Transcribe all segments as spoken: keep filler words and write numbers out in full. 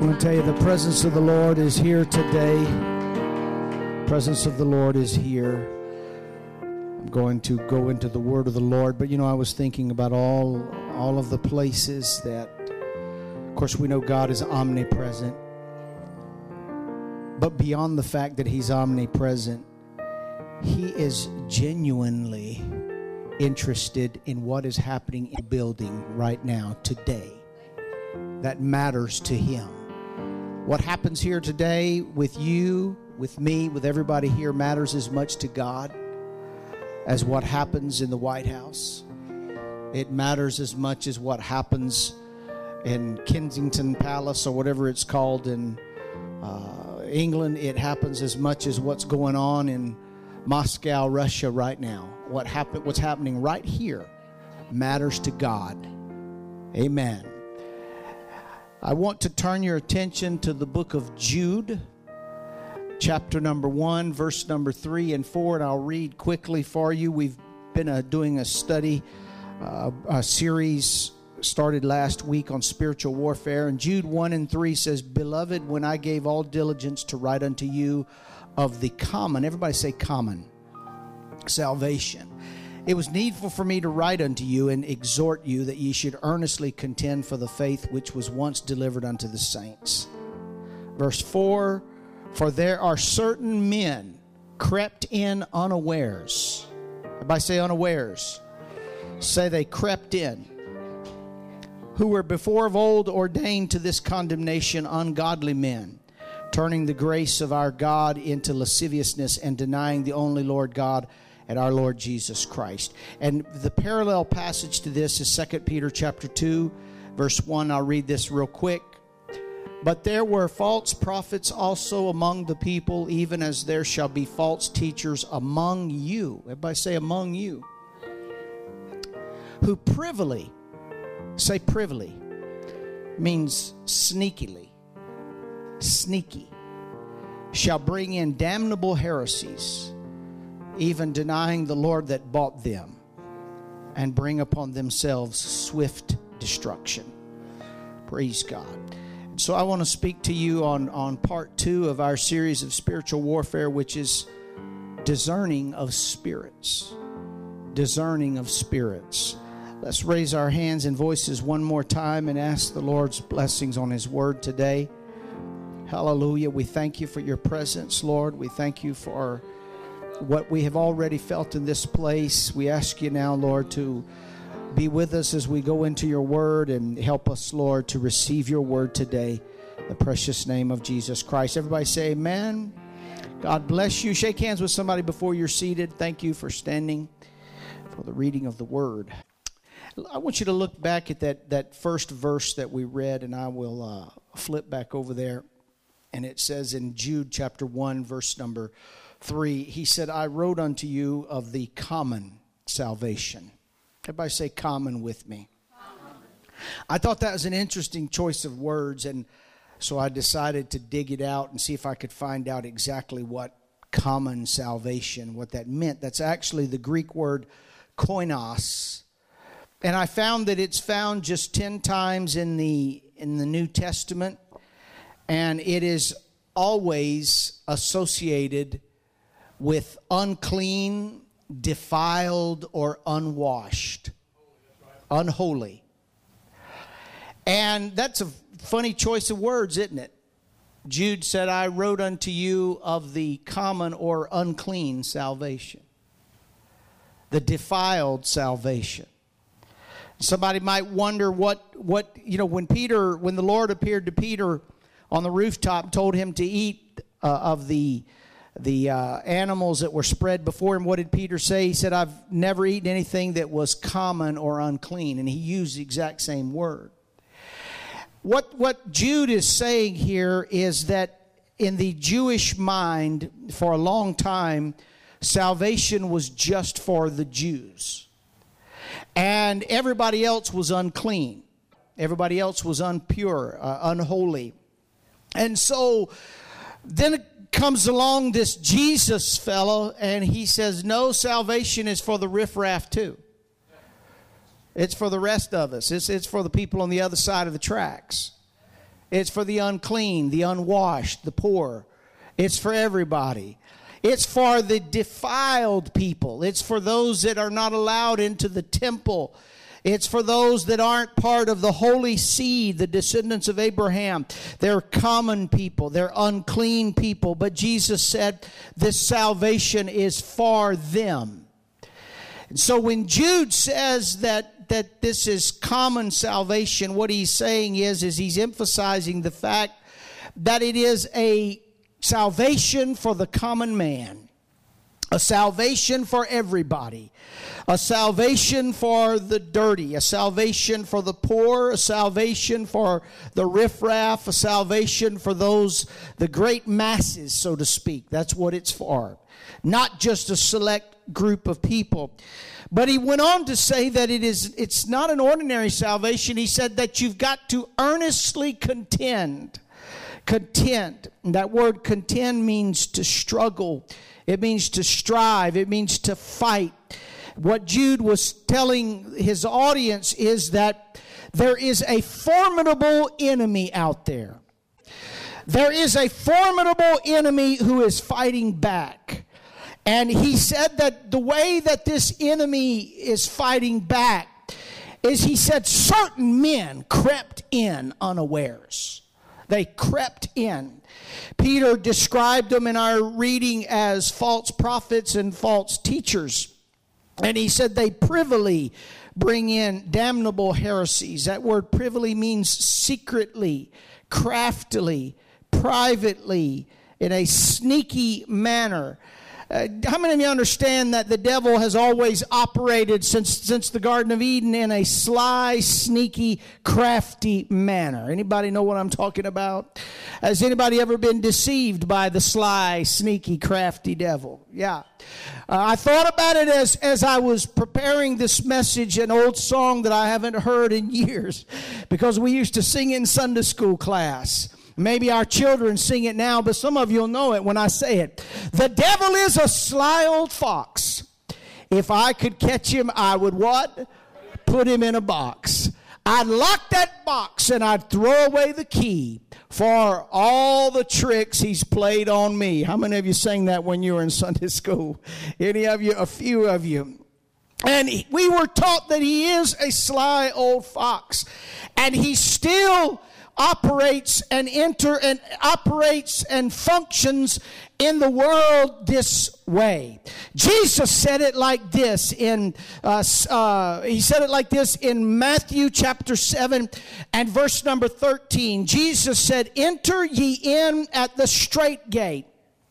I want to tell you, the presence of the Lord is here today. The presence of the Lord is here. I'm going to go into the word of the Lord, but you know, I was thinking about all all of the places that, of course, we know God is omnipresent. But beyond the fact that He's omnipresent, He is genuinely interested in what is happening in the building right now, today. That matters to Him. What happens here today with you, with me, with everybody here matters as much to God as what happens in the White House. It matters as much as what happens in Kensington Palace or whatever it's called in uh, England. It happens as much as what's going on in Moscow, Russia right now. What happen, what's happening right here matters to God. Amen. I want to turn your attention to the book of Jude, chapter number one, verse number three and four, and I'll read quickly for you. We've been uh, doing a study, uh, a series started last week on spiritual warfare, and Jude one and three says, "Beloved, when I gave all diligence to write unto you of the common," everybody say common, salvation, "it was needful for me to write unto you and exhort you that ye should earnestly contend for the faith which was once delivered unto the saints." Verse four, "For there are certain men crept in unawares." Everybody say unawares. Say they crept in. "Who were before of old ordained to this condemnation, ungodly men, turning the grace of our God into lasciviousness and denying the only Lord God and our Lord Jesus Christ." And the parallel passage to this is Second Peter chapter two, verse one. I'll read this real quick. "But there were false prophets also among the people, even as there shall be false teachers among you." Everybody say among you. "Who privily," say privily, means sneakily, sneaky, "shall bring in damnable heresies, even denying the Lord that bought them, and bring upon themselves swift destruction." Praise God. So I want to speak to you on, on part two of our series of spiritual warfare, which is discerning of spirits. Discerning of spirits. Let's raise our hands and voices one more time and ask the Lord's blessings on His word today. Hallelujah. We thank you for your presence, Lord. We thank you for what we have already felt in this place. We ask you now, Lord, to be with us as we go into your word and help us, Lord, to receive your word today. In the precious name of Jesus Christ. Everybody say amen. God bless you. Shake hands with somebody before you're seated. Thank you for standing for the reading of the word. I want you to look back at that, that first verse that we read, and I will uh, flip back over there. And it says in Jude chapter one, verse number three, he said, "I wrote unto you of the common salvation." Everybody say common with me. Common. I thought that was an interesting choice of words, and so I decided to dig it out and see if I could find out exactly what common salvation, what that meant. That's actually the Greek word koinos. And I found that it's found just ten times in the in the New Testament, and it is always associated with unclean, defiled, or unwashed, unholy. And that's a funny choice of words, isn't it? Jude said, "I wrote unto you of the common or unclean salvation, the defiled salvation." Somebody might wonder what, what, you know, when Peter, when the Lord appeared to Peter on the rooftop, told him to eat uh, of the the uh, animals that were spread before him, what did Peter say? He said, "I've never eaten anything that was common or unclean." And he used the exact same word. What, what Jude is saying here is that in the Jewish mind, for a long time, salvation was just for the Jews. And everybody else was unclean. Everybody else was impure, uh, unholy. And so then it comes along this Jesus fellow, and he says, no, salvation is for the riffraff too. It's for the rest of us. It's, it's for the people on the other side of the tracks. It's for the unclean, the unwashed, the poor. It's for everybody. It's for the defiled people. It's for those that are not allowed into the temple. It's for those that aren't part of the holy seed, the descendants of Abraham. They're common people. They're unclean people. But Jesus said this salvation is for them. And so when Jude says that, that this is common salvation, what he's saying is, is he's emphasizing the fact that it is a salvation for the common man, a salvation for everybody, a salvation for the dirty, a salvation for the poor, a salvation for the riffraff, a salvation for those, the great masses, so to speak. That's what it's for. Not just a select group of people. But he went on to say that it is, it's not an ordinary salvation. He said that you've got to earnestly contend. Content. That word contend means to struggle. It means to strive. It means to fight. What Jude was telling his audience is that there is a formidable enemy out there. There is a formidable enemy who is fighting back. And he said that the way that this enemy is fighting back is, he said, certain men crept in unawares. They crept in. Peter described them in our reading as false prophets and false teachers. And he said they privily bring in damnable heresies. That word privily means secretly, craftily, privately, in a sneaky manner. Uh, how many of you understand that the devil has always operated since since the Garden of Eden in a sly, sneaky, crafty manner? Anybody know what I'm talking about? Has anybody ever been deceived by the sly, sneaky, crafty devil? Yeah. Uh, I thought about it as, as I was preparing this message, an old song that I haven't heard in years, because we used to sing in Sunday school class. Maybe our children sing it now, but some of you will know it when I say it. The devil is a sly old fox. If I could catch him, I would what? Put him in a box. I'd lock that box and I'd throw away the key for all the tricks he's played on me. How many of you sang that when you were in Sunday school? Any of you? A few of you. And we were taught that he is a sly old fox. And he still operates and enter and operates and functions in the world this way. Jesus said it like this in uh, uh, he said it like this in Matthew chapter seven and verse number thirteen. Jesus said, "Enter ye in at the strait gate,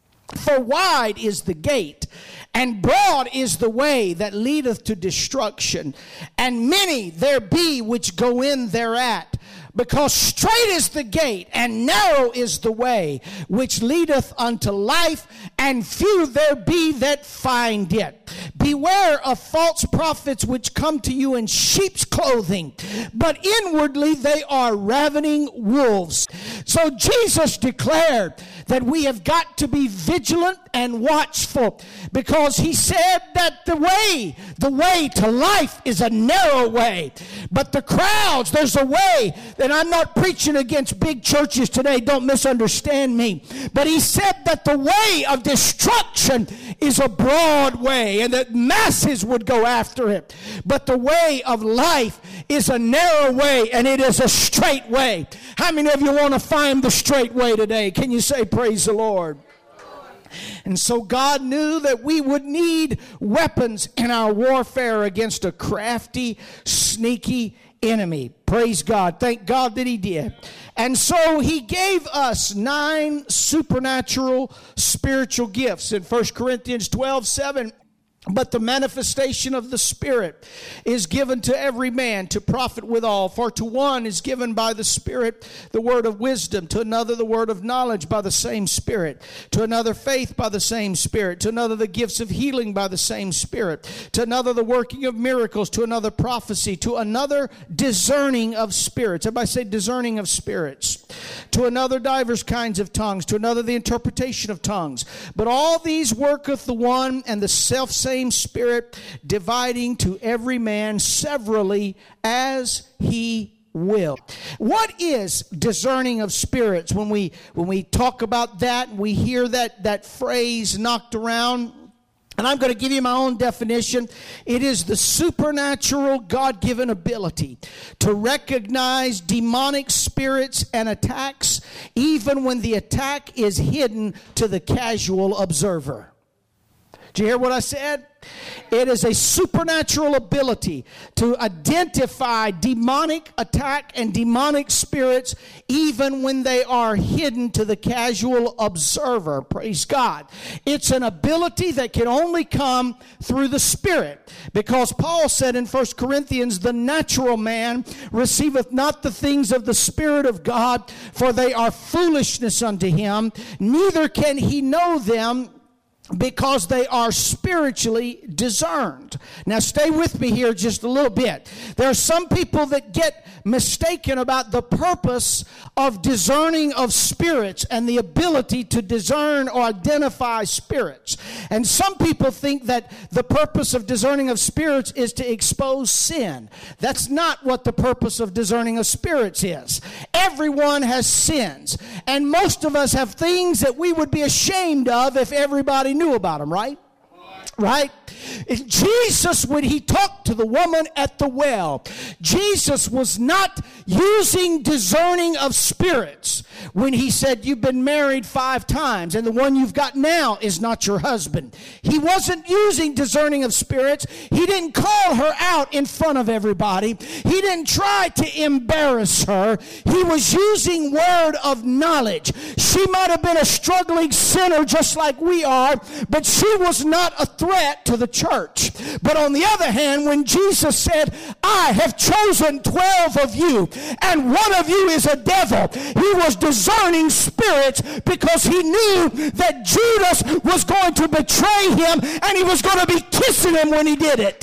for wide is the gate, and broad is the way that leadeth to destruction, and many there be which go in thereat. Because straight is the gate, and narrow is the way, which leadeth unto life, and few there be that find it. Beware of false prophets which come to you in sheep's clothing, but inwardly they are ravening wolves." So Jesus declared that we have got to be vigilant and watchful, because he said that the way, the way to life is a narrow way. But the crowds, there's a way, and I'm not preaching against big churches today, don't misunderstand me. But he said that the way of destruction is a broad way, and that masses would go after it. But the way of life is a narrow way, and it is a straight way. How many of you want to find the straight way today? Can you say praise the Lord? And so God knew that we would need weapons in our warfare against a crafty, sneaky enemy. Praise God. Thank God that he did. And so he gave us nine supernatural spiritual gifts in First Corinthians twelve seven. But the manifestation of the Spirit is given to every man to profit withal. For to one is given by the Spirit the word of wisdom, to another the word of knowledge by the same Spirit, to another faith by the same Spirit, to another the gifts of healing by the same Spirit, to another the working of miracles, to another prophecy, to another discerning of spirits. Everybody say discerning of spirits. To another divers kinds of tongues, to another the interpretation of tongues. But all these worketh the one and the selfsame same Spirit, dividing to every man severally as he will. What is discerning of spirits? When we when we talk about that, we hear that that phrase knocked around. And I'm going to give you my own definition. It is the supernatural God-given ability to recognize demonic spirits and attacks, even when the attack is hidden to the casual observer. Did you hear what I said? It is a supernatural ability to identify demonic attack and demonic spirits even when they are hidden to the casual observer. Praise God. It's an ability that can only come through the Spirit, because Paul said in First Corinthians, the natural man receiveth not the things of the Spirit of God, for they are foolishness unto him, neither can he know them, because they are spiritually discerned. Now stay with me here just a little bit. There are some people that get mistaken about the purpose of discerning of spirits and the ability to discern or identify spirits. And some people think that the purpose of discerning of spirits is to expose sin. That's not what the purpose of discerning of spirits is. Everyone has sins, and most of us have things that we would be ashamed of if everybody knew about them, right? Right? Jesus, when he talked to the woman at the well, Jesus was not using discerning of spirits when he said, you've been married five times and the one you've got now is not your husband. He wasn't using discerning of spirits. He didn't call her out in front of everybody. He didn't try to embarrass her. He was using word of knowledge. She might have been a struggling sinner just like we are, but she was not a threat to the church. But on the other hand, when Jesus said, I have chosen twelve of you, and one of you is a devil, he was discerning spirits, because he knew that Judas was going to betray him, and he was going to be kissing him when he did it.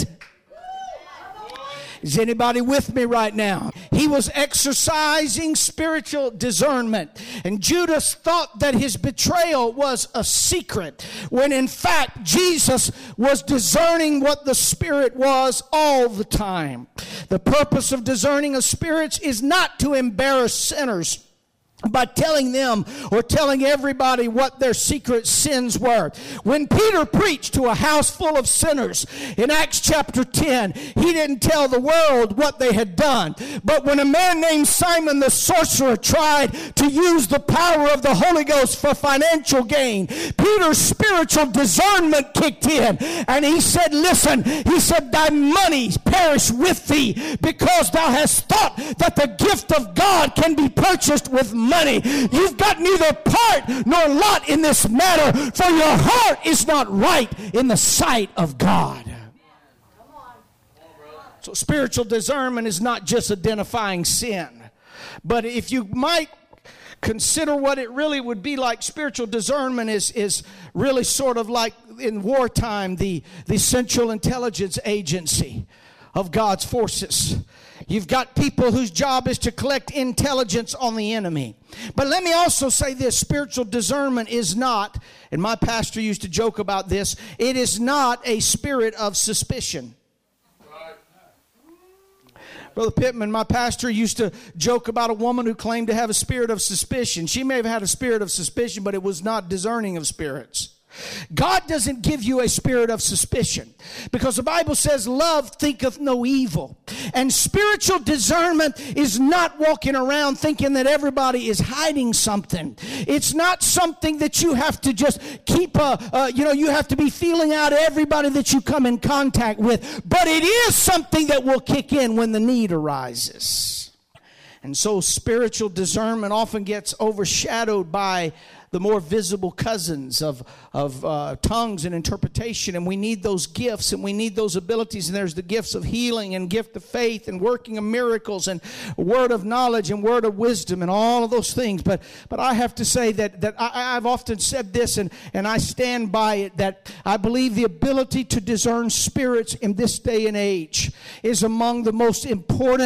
Is anybody with me right now? He was exercising spiritual discernment. And Judas thought that his betrayal was a secret, when in fact Jesus was discerning what the Spirit was all the time. The purpose of discerning of spirits is not to embarrass sinners by telling them or telling everybody what their secret sins were. When Peter preached to a house full of sinners in Acts chapter ten, he didn't tell the world what they had done. But when a man named Simon the sorcerer tried to use the power of the Holy Ghost for financial gain, Peter's spiritual discernment kicked in, and he said, listen, he said, thy money perish with thee, because thou hast thought that the gift of God can be purchased with money. Money. You've got neither part nor lot in this matter, for your heart is not right in the sight of God. So spiritual discernment is not just identifying sin, but if you might consider what it really would be like, spiritual discernment is, is really sort of like in wartime the, the Central Intelligence Agency of God's forces. You've got people whose job is to collect intelligence on the enemy. But let me also say this, spiritual discernment is not, and my pastor used to joke about this, it is not a spirit of suspicion. Brother Pittman, my pastor, used to joke about a woman who claimed to have a spirit of suspicion. She may have had a spirit of suspicion, but it was not discerning of spirits. God doesn't give you a spirit of suspicion, because the Bible says love thinketh no evil. And spiritual discernment is not walking around thinking that everybody is hiding something. It's not something that you have to just keep, a, uh, you know, you have to be feeling out everybody that you come in contact with. But it is something that will kick in when the need arises. And so spiritual discernment often gets overshadowed by the more visible cousins of, of uh, tongues and interpretation. And we need those gifts and we need those abilities. And there's the gifts of healing and gift of faith and working of miracles and word of knowledge and word of wisdom and all of those things. But but I have to say that, that I, I've often said this, and, and I stand by it, that I believe the ability to discern spirits in this day and age is among the most important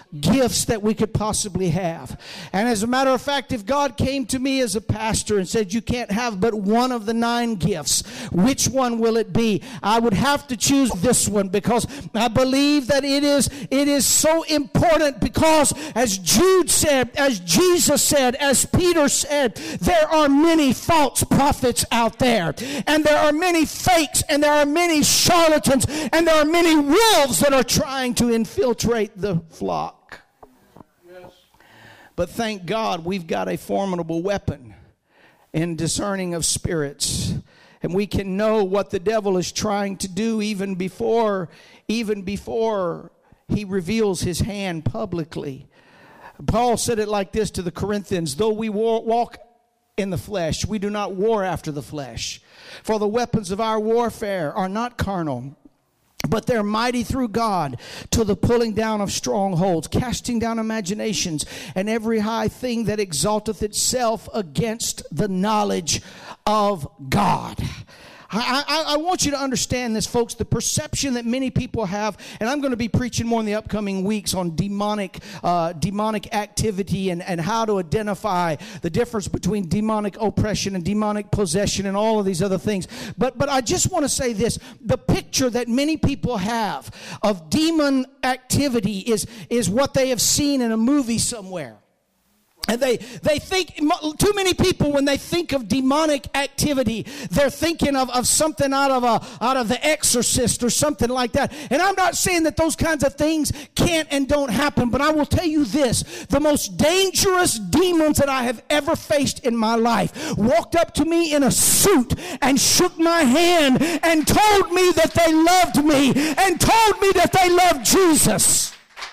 gifts that we could possibly have. And as a matter of fact, if God came to me as a pastor and said, you can't have but one of the nine gifts, which one will it be? I would have to choose this one, because I believe that it is, it is so important, because as Jude said, as Jesus said, as Peter said, there are many false prophets out there, and there are many fakes, and there are many charlatans, and there are many wolves that are trying to infiltrate the flock. Yes. But thank God we've got a formidable weapon in discerning of spirits, and we can know what the devil is trying to do even before, even before he reveals his hand publicly. Paul said it like this to the Corinthians: though we walk in the flesh, we do not war after the flesh. For the weapons of our warfare are not carnal, but they're mighty through God to the pulling down of strongholds, casting down imaginations, and every high thing that exalteth itself against the knowledge of God. I, I, I want you to understand this, folks. The perception that many people have, and I'm going to be preaching more in the upcoming weeks on demonic uh, demonic activity and, and how to identify the difference between demonic oppression and demonic possession and all of these other things. But but I just want to say this. The picture that many people have of demon activity is, is what they have seen in a movie somewhere. And they, they think, too many people, when they think of demonic activity, they're thinking of, of something out of a out of The Exorcist or something like that. And I'm not saying that those kinds of things can't and don't happen, but I will tell you this: the most dangerous demons that I have ever faced in my life walked up to me in a suit and shook my hand and told me that they loved me and told me that they loved Jesus.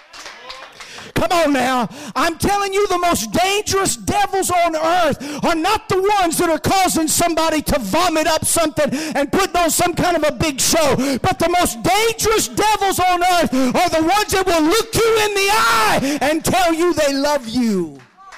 Come on now. I'm telling you, the most dangerous devils on earth are not the ones that are causing somebody to vomit up something and put on some kind of a big show. But the most dangerous devils on earth are the ones that will look you in the eye and tell you they love you.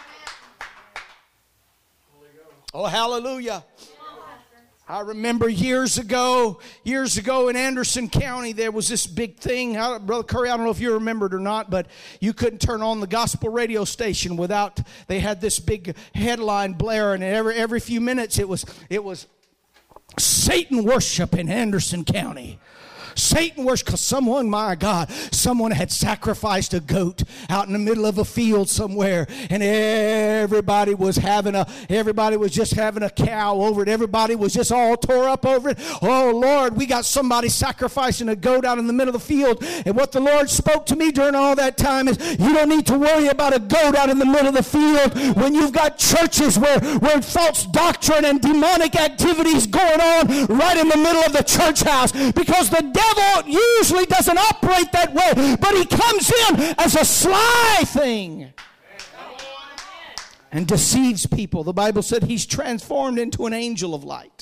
Oh, hallelujah. I remember years ago, years ago in Anderson County, there was this big thing. I, Brother Curry, I don't know if you remember it or not, but you couldn't turn on the gospel radio station without, they had this big headline blaring, and every every few minutes it was it was Satan worship in Anderson County. Satan worship, because someone, my God, someone had sacrificed a goat out in the middle of a field somewhere, and everybody was having a, everybody was just having a cow over it. Everybody was just all tore up over it. Oh Lord, we got somebody sacrificing a goat out in the middle of the field. And what the Lord spoke to me during all that time is, you don't need to worry about a goat out in the middle of the field when you've got churches where, where false doctrine and demonic activities going on right in the middle of the church house, because the devil devil usually doesn't operate that way, but he comes in as a sly thing and deceives people. The Bible said he's transformed into an angel of light.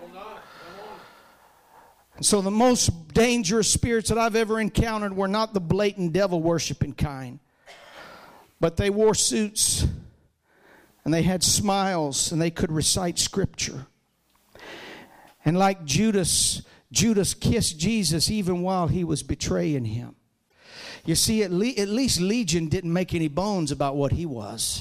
And so the most dangerous spirits that I've ever encountered were not the blatant devil worshiping kind, but they wore suits and they had smiles and they could recite scripture. And like Judas, Judas kissed Jesus even while he was betraying him. You see, at, le- at least Legion didn't make any bones about what he was.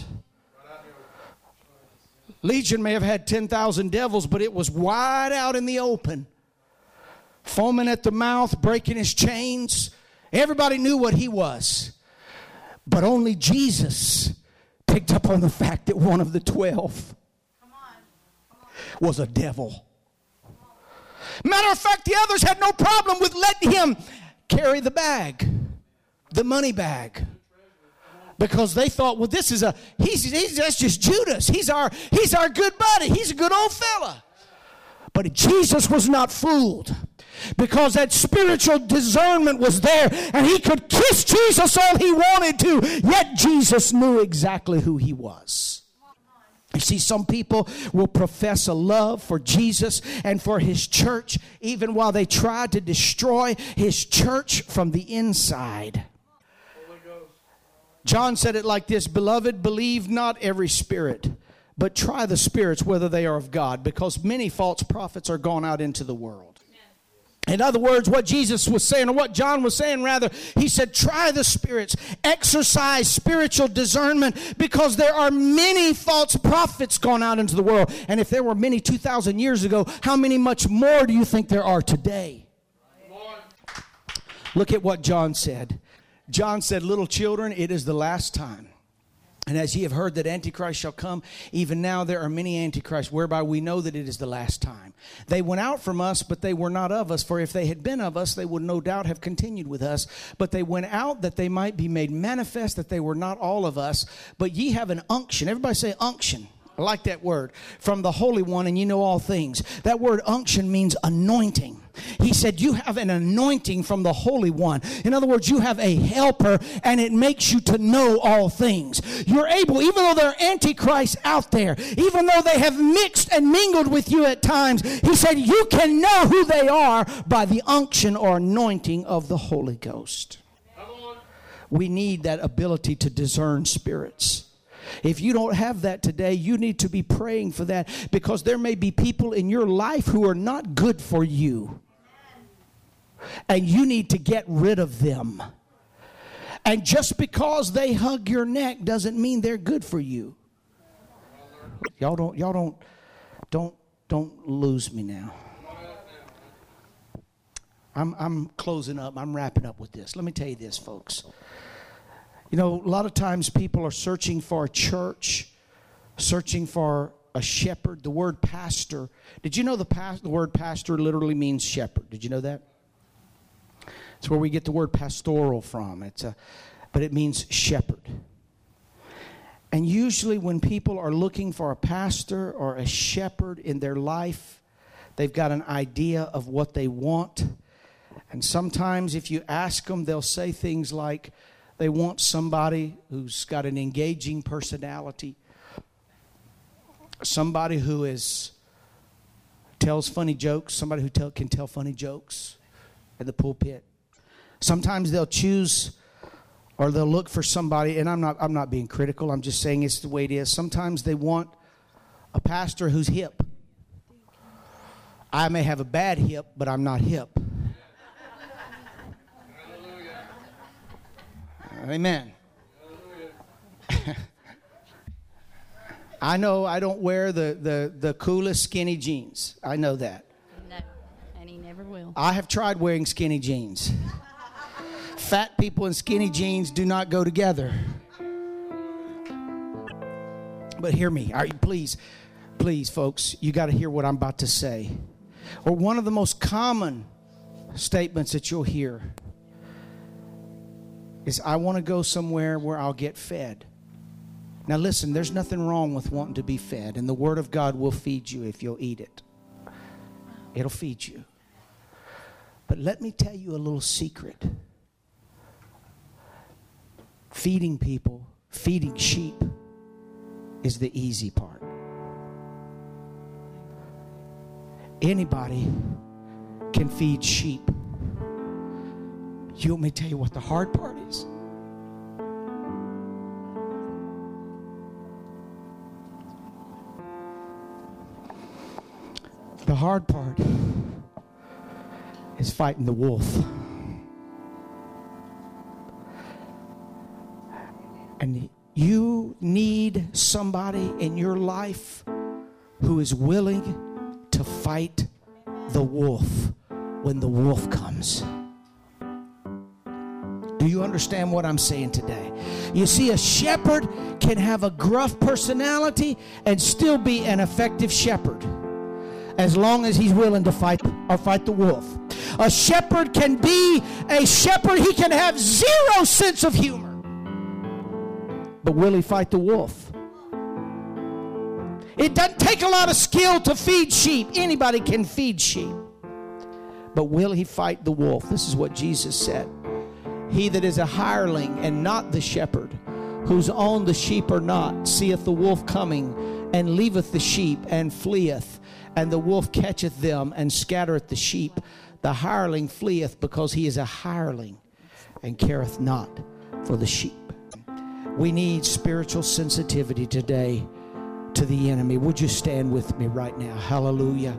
Legion may have had ten thousand devils, but it was wide out in the open. Foaming at the mouth, breaking his chains. Everybody knew what he was. But only Jesus picked up on the fact that one of the twelve Come on. Come on. was a devil. Matter of fact, the others had no problem with letting him carry the bag, the money bag, because they thought, well, this is a he's, he's that's just Judas. He's our he's our good buddy. He's a good old fella. But Jesus was not fooled, because that spiritual discernment was there, and he could kiss Jesus all he wanted to. Yet Jesus knew exactly who he was. You see, some people will profess a love for Jesus and for his church, even while they try to destroy his church from the inside. John said it like this: Beloved, believe not every spirit, but try the spirits whether they are of God, because many false prophets are gone out into the world. In other words, what Jesus was saying, or what John was saying rather, he said, try the spirits, exercise spiritual discernment, because there are many false prophets gone out into the world. And if there were many two thousand years ago, how many much more do you think there are today? Look at what John said. John said, little children, it is the last time. And as ye have heard that Antichrist shall come, even now there are many Antichrists, whereby we know that it is the last time. They went out from us, but they were not of us. For if they had been of us, they would no doubt have continued with us. But they went out that they might be made manifest that they were not all of us. But ye have an unction. Everybody say unction. I like that word. From the Holy One, and you know all things. That word unction means anointing. He said you have an anointing from the Holy One. In other words, you have a helper, and it makes you to know all things. You're able, even though there are antichrists out there, even though they have mixed and mingled with you at times, he said you can know who they are by the unction or anointing of the Holy Ghost. We need that ability to discern spirits. If you don't have that today, you need to be praying for that, because there may be people in your life who are not good for you. And you need to get rid of them. And just because they hug your neck doesn't mean they're good for you. Y'all don't, y'all don't, don't, don't lose me now. I'm, I'm closing up. I'm wrapping up with this. Let me tell you this, folks. You know, a lot of times people are searching for a church, searching for a shepherd. The word pastor. Did you know the, past, the word pastor literally means shepherd? Did you know that? It's where we get the word pastoral from. It's a, but it means shepherd. And usually when people are looking for a pastor or a shepherd in their life, they've got an idea of what they want. And sometimes if you ask them, they'll say things like, they want somebody who's got an engaging personality, somebody who is tells funny jokes, somebody who tell, can tell funny jokes in the pulpit. Sometimes they'll choose or they'll look for somebody, and I'm not I'm not being critical, I'm just saying it's the way it is. Sometimes they want a pastor who's hip. I may have a bad hip, but I'm not hip. Amen. I know I don't wear the, the, the coolest skinny jeans. I know that. No, and he never will. I have tried wearing skinny jeans. Fat people and skinny jeans do not go together. But hear me. All right, please, please, folks, you got to hear what I'm about to say. Or one of the most common statements that you'll hear is, I want to go somewhere where I'll get fed. Now listen, there's nothing wrong with wanting to be fed, and the Word of God will feed you if you'll eat it. It'll feed you. But let me tell you a little secret. Feeding people, feeding sheep is the easy part. Anybody can feed sheep. You want me to tell you what the hard part is? The hard part is fighting the wolf. And you need somebody in your life who is willing to fight the wolf when the wolf comes. Do you understand what I'm saying today? You see, a shepherd can have a gruff personality and still be an effective shepherd, as long as he's willing to fight or fight the wolf. A shepherd can be a shepherd. He can have zero sense of humor. But will he fight the wolf? It doesn't take a lot of skill to feed sheep. Anybody can feed sheep. But will he fight the wolf? This is what Jesus said. He that is a hireling and not the shepherd, whose own the sheep are not, seeth the wolf coming, and leaveth the sheep, and fleeth. And the wolf catcheth them, and scattereth the sheep. The hireling fleeth, because he is a hireling, and careth not for the sheep. We need spiritual sensitivity today to the enemy. Would you stand with me right now? Hallelujah.